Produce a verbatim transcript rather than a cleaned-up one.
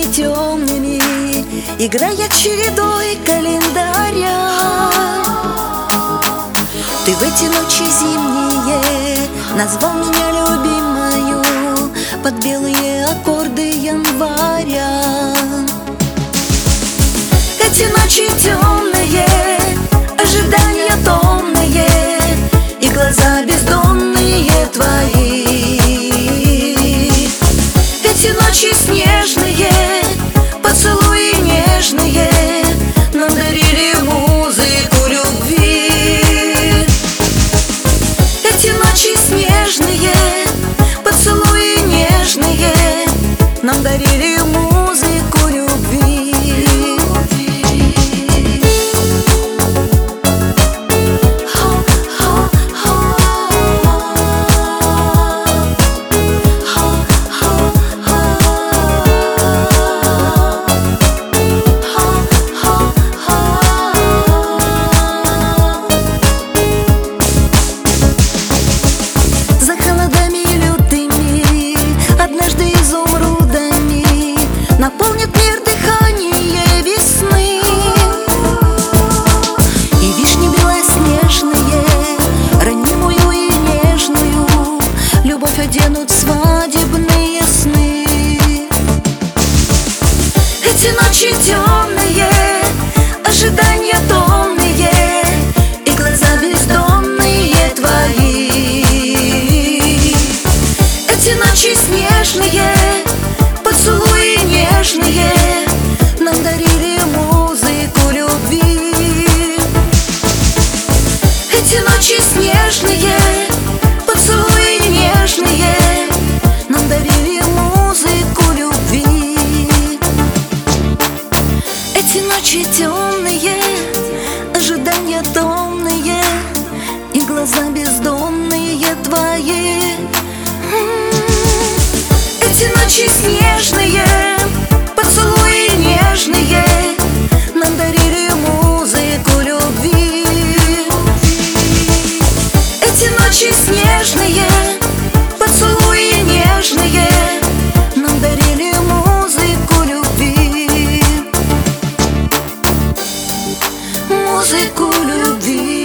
темными, играя чередой календаря. Ты в эти ночи зимние назвал меня любимою под белые аккорды января. Эти ночи темные, ожидания томные, и глаза бездонные твои. Эти ночи снежные, поцелуи нежные нам дарили музыку любви. Эти ночи снежные, поцелуи нежные нам дарили музыку любви. Наполнит мир дыхание весны, и вишни белоснежные, ранимую и нежную любовь оденут в свадебные сны. Эти ночи темные, ожидания томные, и глаза бездонные твои. Эти ночи снежные, поцелуи нежные нам дарили музыку любви. Эти ночи снежные, поцелуи нежные нам дарили музыку любви. Эти ночи темные, ожидания томные, и глаза бездонные твои. Эти ночи снежные, поцелуи нежные нам дарили музыку любви. Эти ночи снежные, поцелуи нежные нам дарили музыку любви. Музыку любви.